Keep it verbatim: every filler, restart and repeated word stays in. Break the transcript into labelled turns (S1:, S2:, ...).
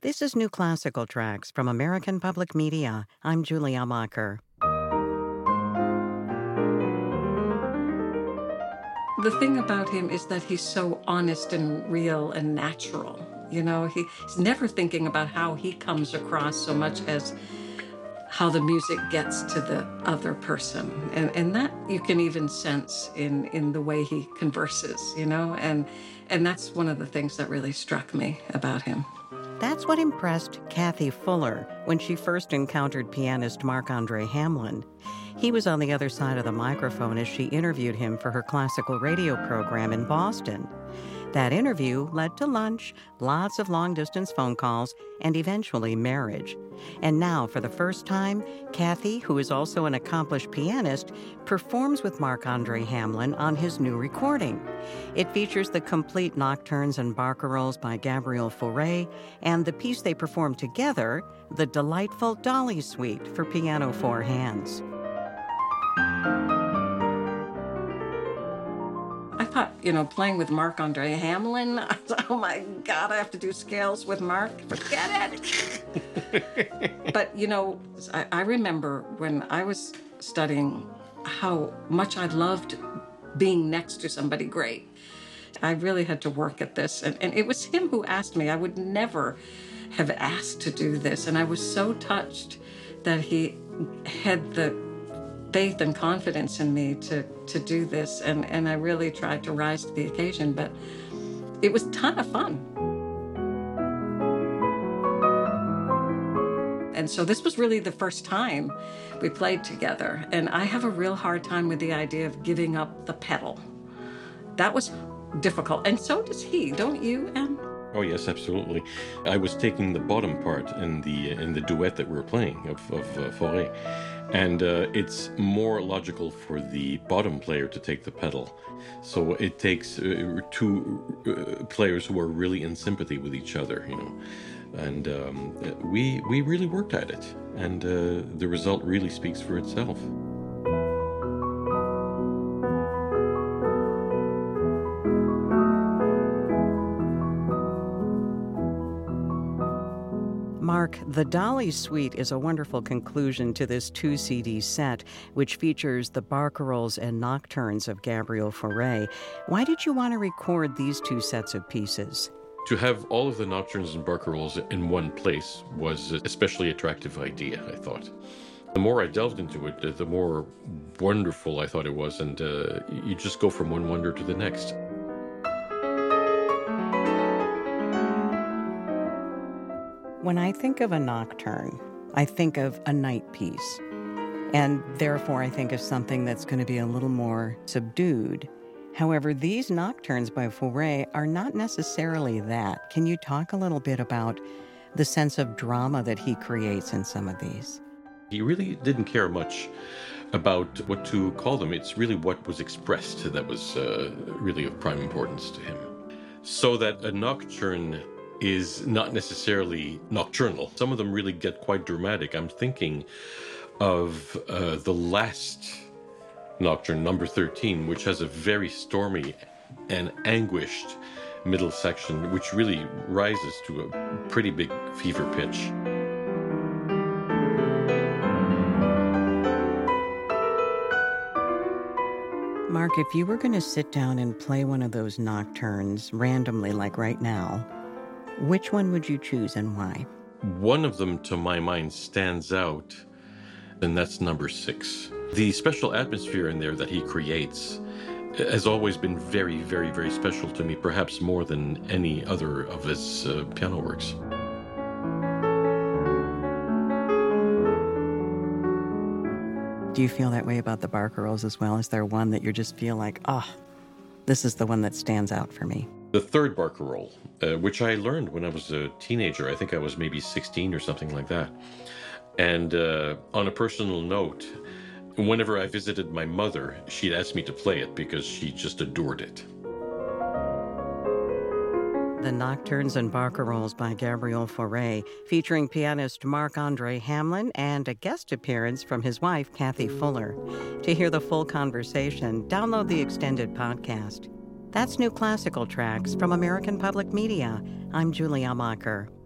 S1: This is New Classical Tracks from American Public Media. I'm Julia Macher.
S2: The thing about him is that he's so honest and real and natural. You know, he, he's never thinking about how he comes across so much as how the music gets to the other person. And, and that you can even sense in, in the way he converses, you know, and, and that's one of the things that really struck me about him.
S1: That's what impressed Kathy Fuller when she first encountered pianist Marc-Andre Hamlin. He was on the other side of the microphone as she interviewed him for her classical radio program in Boston. That interview led to lunch, lots of long-distance phone calls, and eventually marriage. And now, for the first time, Kathy, who is also an accomplished pianist, performs with Marc-Andre Hamlin on his new recording. It features the complete nocturnes and barcarolles by Gabriel Fauré, and the piece they perform together, the delightful Dolly Suite for piano four hands.
S2: I thought, you know, playing with Marc-Andre Hamlin, I thought, oh my God, I have to do scales with Marc. Forget it. But, you know, I, I remember when I was studying how much I loved being next to somebody great. I really had to work at this. And, and it was him who asked me. I would never have asked to do this. And I was so touched that he had the faith and confidence in me to, to do this. And, and I really tried to rise to the occasion, but it was a ton of fun. And so this was really the first time we played together. And I have a real hard time with the idea of giving up the pedal. That was difficult. And so does he, don't you, Anne?
S3: Oh, yes, absolutely. I was taking the bottom part in the in the duet that we were playing of, of uh, Fauré. And uh, it's more logical for the bottom player to take the pedal. So it takes uh, two uh, players who are really in sympathy with each other, you know. And um, we we really worked at it. And uh, the result really speaks for itself.
S1: Mark, the Dolly Suite is a wonderful conclusion to this two-C D set, which features the barcarolles and nocturnes of Gabriel Fauré. Why did you want to record these two sets of pieces?
S3: To have all of the nocturnes and barcarolles in one place was an especially attractive idea, I thought. The more I delved into it, the more wonderful I thought it was, and uh, you just go from one wonder to the next.
S1: When I think of a nocturne, I think of a night piece. And therefore, I think of something that's going to be a little more subdued. However, these nocturnes by Fauré are not necessarily that. Can you talk a little bit about the sense of drama that he creates in some of these?
S3: He really didn't care much about what to call them. It's really what was expressed that was uh, really of prime importance to him. So that a nocturne is not necessarily nocturnal. Some of them really get quite dramatic. I'm thinking of uh, the last nocturne, number thirteen, which has a very stormy and anguished middle section, which really rises to a pretty big fever pitch.
S1: Mark, if you were going to sit down and play one of those nocturnes randomly, like right now, which one would you choose and why?
S3: One of them, to my mind, stands out, and that's number six. The special atmosphere in there that he creates has always been very, very, very special to me, perhaps more than any other of his uh, piano works.
S1: Do you feel that way about the barcarolles as well? Is there one that you just feel like, oh, this is the one that stands out for me?
S3: The third barcarolle, uh, which I learned when I was a teenager. I think I was maybe sixteen or something like that. And uh, on a personal note, whenever I visited my mother, she'd ask me to play it because she just adored it.
S1: The Nocturnes and Barcarolles by Gabriel Fauré, featuring pianist Marc-Andre Hamlin and a guest appearance from his wife, Kathy Fuller. To hear the full conversation, download the extended podcast. That's New Classical Tracks from American Public Media. I'm Julia Macher.